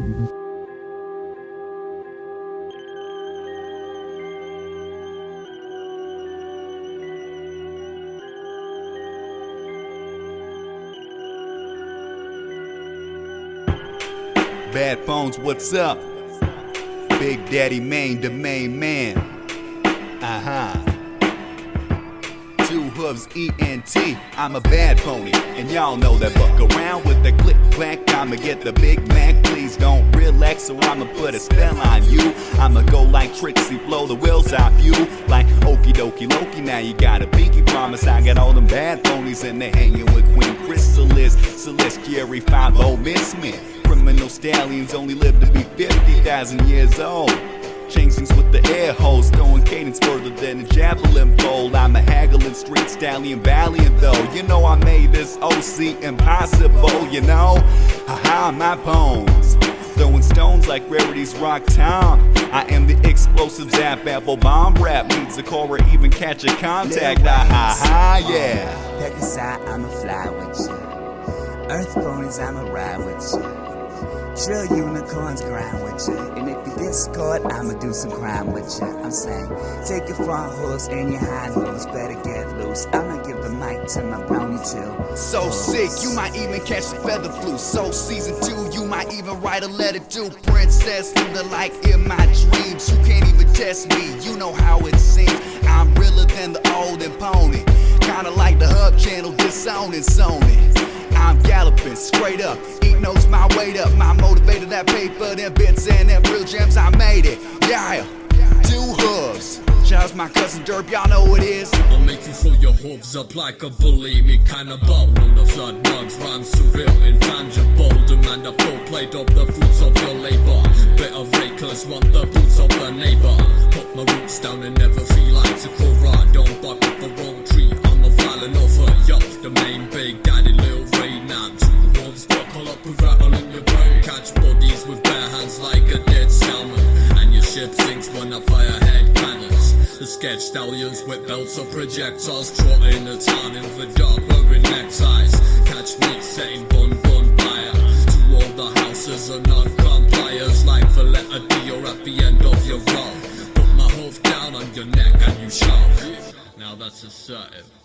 Bad Phones, what's up? Big Daddy Main, the main man. Two hooves, ENT. I'm a bad pony, and y'all know that. Buck around with the click clack. I'ma get the Big Mac. Please don't relax, or I'ma put a spell on you. I'ma go like Trixie, blow the wheels off you. Like okie dokie Loki, now you got a pinky promise. I got all them bad ponies, and they hanging with Queen Chrysalis, Celestiary 5-0 Miss Smith. Criminal stallions only live to be 50,000 years old. Chasing with the air hose, throwing cadence further than a javelin pole. I'm a haggling street stallion, valiant though. You know I made this OC impossible, you know. Haha, my poems throwing stones like Rarity's Rock Town. I am the explosive zap apple bomb rap. Needs a core or even catch a contact. Yeah. Pick a side, I'ma fly with you. Earth ponies, I'ma ride with you. Drill unicorns grind with you. And if you discord, I'ma do some crime with you. I'm saying, take your front hooves and your hind hooves, better get loose. I'ma give the mic to my brownie too. So sick, you might even catch the feather flu. So season 2, you might even write a letter to Princess through the light in my dreams. You can't even test me, you know how it seems. I'm realer than the olden pony. Kinda like the Hub Channel disowning Sony. I'm galloping straight up, eating notes my weight up. My motivator, that paper, them bits and them real gems, I made it. Yeah, two hooves. Shout's my cousin Derp, y'all know who it is. I'll make you throw your hooves up like a bulimic cannibal. On the flood mugs, rhymes surreal, intangible. Demand a full plate of the fruits of your labor. Bit of rakers want the boots of the neighbor. Put my roots down and never feel like Sakura. Don't bark up the wrong tree, I'm a violent offer. Yo, the main Big Daddy Lil Ray. Now two wolves buckle up and rattle in your brain. Catch bodies with bare hands like a dead salmon. And your ship sinks when I fire head cannons. The sketch stallions with belts of projectiles, trotting the town in the dark wearing neckties. Catch me setting bonfire to all the houses of non-compliers, like the letter D or at the end of your row. Put my hoof down on your neck and you shout. Now that's assertive.